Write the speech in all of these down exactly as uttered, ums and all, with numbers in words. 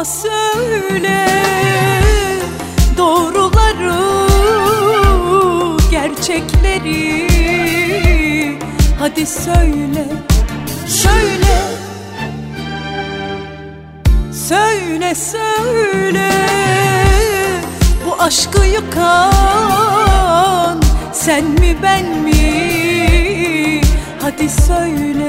Korkma söyle doğruları, gerçekleri. Hadi söyle, şöyle söyle, söyle. Bu aşkı yıkan sen mi ben mi? Hadi söyle.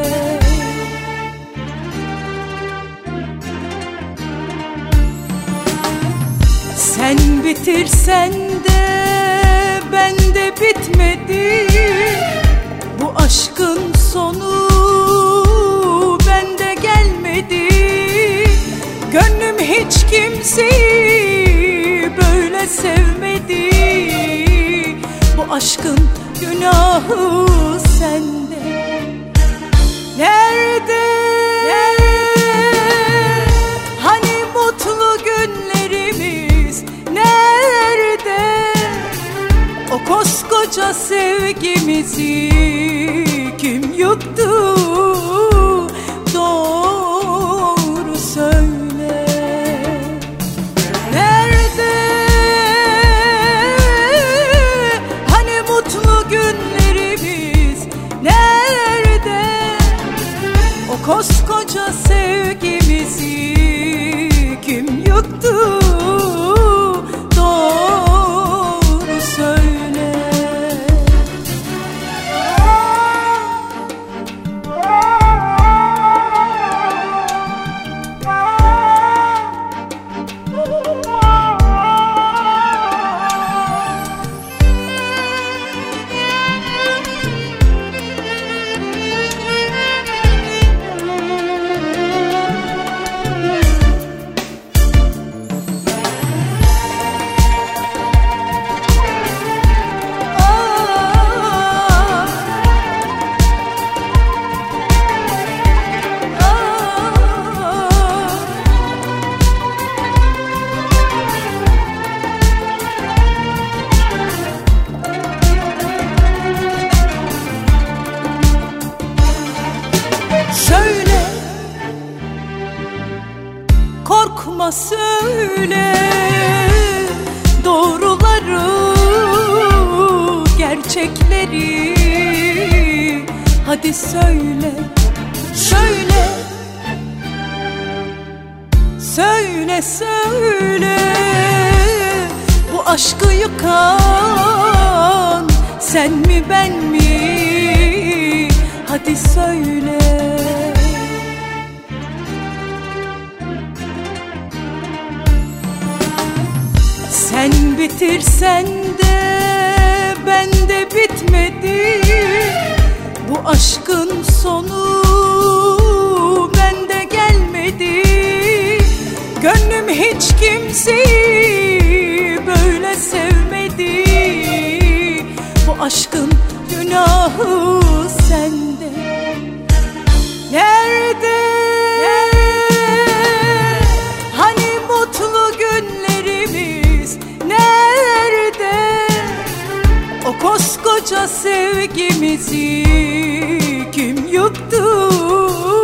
Sen bitirsen de ben de bitmedi. Bu aşkın sonu bende gelmedi. Gönlüm hiç kimseyi böyle sevmedi. Bu aşkın günahı sende. Nerede, hani mutlu günlerimiz? Nerede o koskoca sevgimizi kim yuttu? Doğru söyle. Nerede hani mutlu günlerimiz? Nerede o koskoca sevgimizi kim yuttu? Doğru söyle. Söyle, korkma söyle doğruları, gerçekleri. Hadi söyle, şöyle söyle, söyle. Bu aşkı yıkan sen mi ben mi? Hadi söyle. Sen bitirsen de ben de bitmedi. Bu aşkın sonu bende gelmedi. Gönlüm hiç kimseyi böyle sevmedi. Bu aşkın günahı sende. Nerede, hani mutlu günlerimiz? Nerede o koskoca sevgimizi kim yuttu?